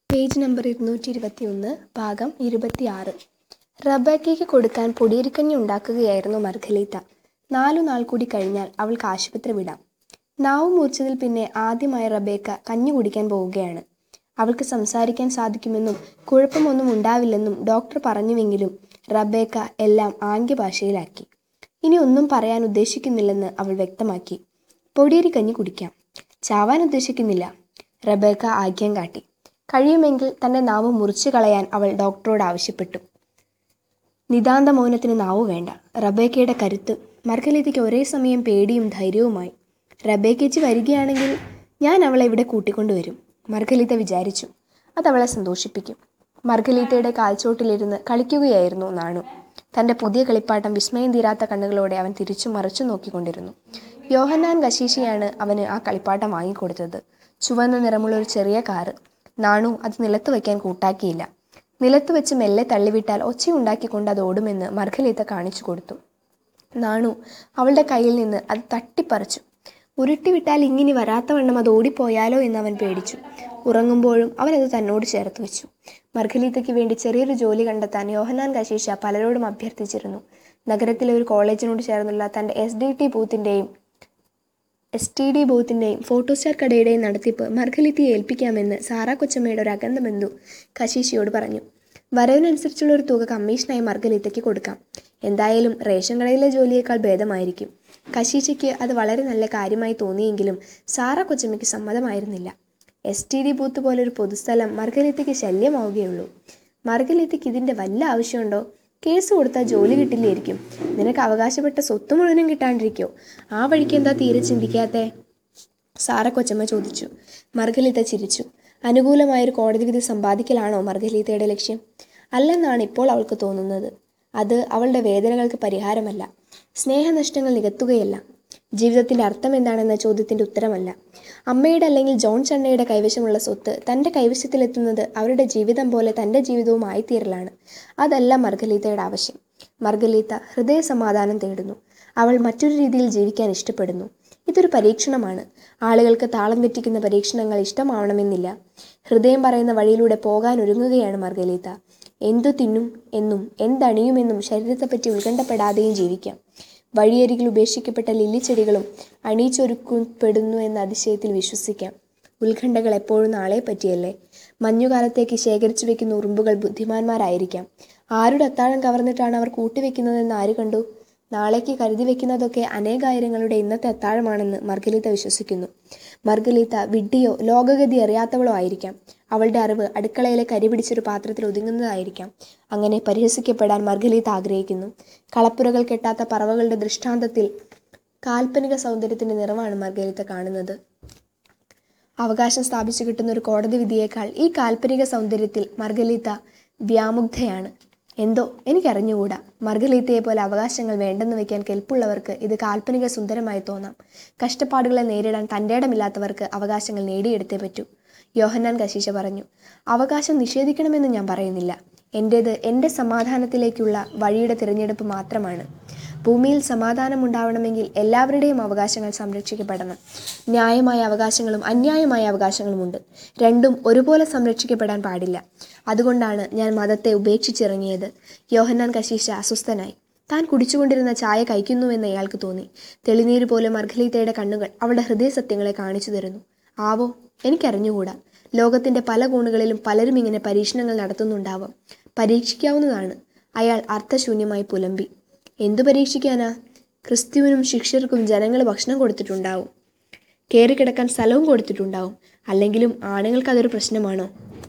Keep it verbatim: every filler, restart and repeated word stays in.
Page number ഇരുന്നൂറ്റി ഇരുപത്തി ഒന്ന്, ഭാഗം ഇരുപത്തിയാറ്. റബേക്കയ്ക്ക് കൊടുക്കാൻ പൊടിയരിക്കഞ്ഞി ഉണ്ടാക്കുകയായിരുന്നു മർഗലീത്ത. നാലു നാൾ കൂടി കഴിഞ്ഞാൽ അവൾക്ക് ആശുപത്രി വിടാം. നാവ് മുറിച്ചതിൽ പിന്നെ ആദ്യമായി റബേക്ക കഞ്ഞി കുടിക്കാൻ പോവുകയാണ്. അവൾക്ക് സംസാരിക്കാൻ സാധിക്കുമെന്നും കുഴപ്പമൊന്നും ഉണ്ടാവില്ലെന്നും ഡോക്ടർ പറഞ്ഞുവെങ്കിലും റബേക്ക എല്ലാം ആംഗ്യഭാഷയിലാക്കി. ഇനി ഒന്നും പറയാൻ ഉദ്ദേശിക്കുന്നില്ലെന്ന് അവൾ വ്യക്തമാക്കി. പൊടിയരിക്കഞ്ഞി കുടിക്കാം, ചാവാൻ ഉദ്ദേശിക്കുന്നില്ല. റബേക്ക ആഗ്യം കാട്ടി. കഴിയുമെങ്കിൽ തൻ്റെ നാവ് മുറിച്ചു കളയാൻ അവൾ ഡോക്ടറോട് ആവശ്യപ്പെട്ടു. നിതാന്ത മൗനത്തിന് നാവു വേണ്ട. റബേക്കയുടെ കരുത്ത്. മർഗലീത്തയ്ക്ക് ഒരേ സമയം പേടിയും ധൈര്യവുമായി. റബേക്കേച്ചി വരികയാണെങ്കിൽ ഞാൻ അവളെ ഇവിടെ കൂട്ടിക്കൊണ്ടുവരും, മർഗലീത്ത വിചാരിച്ചു. അതവളെ സന്തോഷിപ്പിക്കും. മർഗലീത്തയുടെ കാൽച്ചോട്ടിലിരുന്ന് കളിക്കുകയായിരുന്നു നാണു. തൻ്റെ പുതിയ കളിപ്പാട്ടം വിസ്മയം തീരാത്ത കണ്ണുകളോടെ അവൻ തിരിച്ചു മറിച്ചു നോക്കിക്കൊണ്ടിരുന്നു. യോഹന്നാൻ ഗശീശിയാണ് അവന് ആ കളിപ്പാട്ടം വാങ്ങിക്കൊടുത്തത്. ചുവന്ന നിറമുള്ള ഒരു ചെറിയ കാറ്. നാണു അത് നിലത്ത് വയ്ക്കാൻ കൂട്ടാക്കിയില്ല. നിലത്ത് വെച്ച് മെല്ലെ തള്ളിവിട്ടാൽ ഒച്ചയുണ്ടാക്കിക്കൊണ്ട് അത് ഓടുമെന്ന് മർഗലീത്ത കാണിച്ചു കൊടുത്തു. നാണു അവളുടെ കയ്യിൽ നിന്ന് അത് തട്ടിപ്പറിച്ചു. ഉരുട്ടിവിട്ടാൽ ഇങ്ങിനി വരാത്തവണ്ണം അത് ഓടിപ്പോയാലോ എന്ന് അവൻ പേടിച്ചു. ഉറങ്ങുമ്പോഴും അവൻ അത് തന്നോട് ചേർത്ത് വെച്ചു. മർഗലീത്തയ്ക്ക് വേണ്ടി ചെറിയൊരു ജോലി കണ്ടെത്താൻ യോഹന്നാൻ ഗശീശ പലരോടും അഭ്യർത്ഥിച്ചിരുന്നു. നഗരത്തിലെ ഒരു കോളേജിനോട് ചേർന്നുള്ള തൻ്റെ എസ് ഡി ടി ബൂത്തിൻ്റെയും എസ് ടി ഡി ബൂത്തിൻ്റെയും ഫോട്ടോസ്റ്റാർ കടയുടെയും നടത്തിപ്പ് മർഗലീത്തയെ ഏൽപ്പിക്കാമെന്ന് സാറാ കൊച്ചമ്മയുടെ ഒരു അകന്ന ബന്ധു കശീശയോട് പറഞ്ഞു. വരവിനനുസരിച്ചുള്ള ഒരു തുക കമ്മീഷനായി മർഗലീത്തയ്ക്ക് കൊടുക്കാം. എന്തായാലും റേഷൻ കടയിലെ ജോലിയേക്കാൾ ഭേദമായിരിക്കും. കശീശയ്ക്ക് അത് വളരെ നല്ല കാര്യമായി തോന്നിയെങ്കിലും സാറാ കൊച്ചമ്മയ്ക്ക് സമ്മതമായിരുന്നില്ല. എസ് ടി ഡി ബൂത്ത് പോലൊരു പൊതുസ്ഥലം മർഗലീത്തയ്ക്ക് ശല്യമാവുകയുള്ളൂ. മർഗലീത്തയ്ക്ക് ഇതിൻ്റെ വല്ല ആവശ്യമുണ്ടോ? കേസ് കൊടുത്താൽ ജോലി കിട്ടില്ലായിരിക്കും. നിനക്ക് അവകാശപ്പെട്ട സ്വത്ത് മുഴുവനും കിട്ടാണ്ടിരിക്കോ? ആ വഴിക്ക് എന്താ തീരെ ചിന്തിക്കാത്തേ? സാറാ കൊച്ചമ്മ ചോദിച്ചു. മർഗലീത്ത ചിരിച്ചു. അനുകൂലമായൊരു കോടതി വിധി സമ്പാദിക്കലാണോ മർഗലീത്തയുടെ ലക്ഷ്യം? അല്ലെന്നാണ് ഇപ്പോൾ അവൾക്ക് തോന്നുന്നത്. അത് അവളുടെ വേദനകൾക്ക് പരിഹാരമല്ല, സ്നേഹനഷ്ടങ്ങൾ നികത്തുകയല്ല, ജീവിതത്തിൻ്റെ അർത്ഥം എന്താണെന്ന ചോദ്യത്തിൻ്റെ ഉത്തരമല്ല. അമ്മയുടെ അല്ലെങ്കിൽ ജോൺ ചണ്ണയുടെ കൈവശമുള്ള സ്വത്ത് തൻ്റെ കൈവശത്തിലെത്തുന്നത് അവരുടെ ജീവിതം പോലെ തൻ്റെ ജീവിതവും ആയിത്തീരലാണ്. അതല്ല മർഗലീത്തയുടെ ആവശ്യം. മർഗലീത്ത ഹൃദയ സമാധാനം തേടുന്നു. അവൾ മറ്റൊരു രീതിയിൽ ജീവിക്കാൻ ഇഷ്ടപ്പെടുന്നു. ഇതൊരു പരീക്ഷണമാണ്. ആളുകൾക്ക് താളം തെറ്റിക്കുന്ന പരീക്ഷണങ്ങൾ ഇഷ്ടമാവണമെന്നില്ല. ഹൃദയം പറയുന്ന വഴിയിലൂടെ പോകാൻ ഒരുങ്ങുകയാണ് മർഗലീത്ത. എന്തു തിന്നും എന്നും എന്തണിയുമെന്നും ശരീരത്തെപ്പറ്റി ഉത്കണ്ഠപ്പെടാതെയും ജീവിക്കാം. വഴിയരികിൽ ഉപേക്ഷിക്കപ്പെട്ട ലില്ലിച്ചെടികളും അണിയിച്ചൊരുക്കപ്പെടുന്നു എന്ന അതിശയത്തിൽ വിശ്വസിക്കാം. ഉത്കണ്ഠകൾ എപ്പോഴും നാളെ പറ്റിയല്ലേ. മഞ്ഞുകാലത്തേക്ക് ശേഖരിച്ചു വെക്കുന്ന ഉറുമ്പുകൾ ബുദ്ധിമാന്മാരായിരിക്കാം. ആരുടെ അത്താഴം കവർന്നിട്ടാണ് അവർ കൂട്ടിവെക്കുന്നതെന്ന് ആര് കണ്ടു? നാളേക്ക് കരുതി വെക്കുന്നതൊക്കെ അനേകായിരങ്ങളുടെ ഇന്നത്തെ അത്താഴമാണെന്ന് മർഗലീത്ത വിശ്വസിക്കുന്നു. മർഗലീത്ത വിഡ്ഢിയോ ലോകഗതി അറിയാത്തവളോ ആയിരിക്കാം. അവളുടെ അറിവ് അടുക്കളയിലെ കരി പിടിച്ചൊരു പാത്രത്തിൽ ഒതുങ്ങുന്നതായിരിക്കാം. അങ്ങനെ പരിഹസിക്കപ്പെടാൻ മർഗലീത്ത ആഗ്രഹിക്കുന്നു. കളപ്പുരകൾ കെട്ടാത്ത പറവകളുടെ ദൃഷ്ടാന്തത്തിൽ കാൽപ്പനിക സൗന്ദര്യത്തിൻ്റെ നിറവാണ് മർഗലീത്ത കാണുന്നത്. അവകാശം സ്ഥാപിച്ചു കിട്ടുന്ന ഒരു കോടതി വിധിയേക്കാൾ ഈ കാൽപ്പനിക സൗന്ദര്യത്തിൽ മർഗലീത്ത വ്യാമുഗ്ധയാണ്. എന്തോ എനിക്കറിഞ്ഞുകൂടാ. മർഗലീത്തയെ പോലെ അവകാശങ്ങൾ വേണ്ടെന്ന് വയ്ക്കാൻ കെൽപ്പുള്ളവർക്ക് ഇത് കാൽപ്പനിക സുന്ദരമായി തോന്നാം. കഷ്ടപ്പാടുകളെ നേരിടാൻ തൻ്റെ ഇടമില്ലാത്തവർക്ക് അവകാശങ്ങൾ നേടിയെടുത്തേ പറ്റൂ. യോഹന്നാൻ ഗശീശ പറഞ്ഞു. അവകാശം നിഷേധിക്കണമെന്ന് ഞാൻ പറയുന്നില്ല. എൻ്റേത് എൻ്റെ സമാധാനത്തിലേക്കുള്ള വഴിയുടെ തിരഞ്ഞെടുപ്പ് മാത്രമാണ്. ഭൂമിയിൽ സമാധാനമുണ്ടാവണമെങ്കിൽ എല്ലാവരുടെയും അവകാശങ്ങൾ സംരക്ഷിക്കപ്പെടണം. ന്യായമായ അവകാശങ്ങളും അന്യായമായ അവകാശങ്ങളുമുണ്ട്. രണ്ടും ഒരുപോലെ സംരക്ഷിക്കപ്പെടാൻ പാടില്ല. അതുകൊണ്ടാണ് ഞാൻ മതത്തെ ഉപേക്ഷിച്ചിറങ്ങിയത്. യോഹന്നാൻ ഗശീശ അസ്വസ്ഥനായി. താൻ കുടിച്ചുകൊണ്ടിരുന്ന ചായ കഴിക്കുന്നുവെന്ന് അയാൾക്ക് തോന്നി. തെളിനീര് പോലെ മർഗലീത്തയുടെ കണ്ണുകൾ അവളുടെ ഹൃദയസത്യങ്ങളെ കാണിച്ചു തരുന്നു. ആവോ, എനിക്കറിഞ്ഞുകൂടാ. ലോകത്തിൻ്റെ പല കോണുകളിലും പലരും ഇങ്ങനെ പരീക്ഷണങ്ങൾ നടത്തുന്നുണ്ടാവാം. പരീക്ഷിക്കാവുന്നതാണ്. അയാൾ അർത്ഥശൂന്യമായി പുലമ്പി. എന്തു പരീക്ഷിക്കാനാ? ക്രിസ്തുവിനും ശിഷ്യർക്കും ജനങ്ങൾ ഭക്ഷണം കൊടുത്തിട്ടുണ്ടാവും, കയറിക്കിടക്കാൻ സ്ഥലവും കൊടുത്തിട്ടുണ്ടാവും. അല്ലെങ്കിലും ആണുങ്ങൾക്ക് അതൊരു പ്രശ്നമാണോ?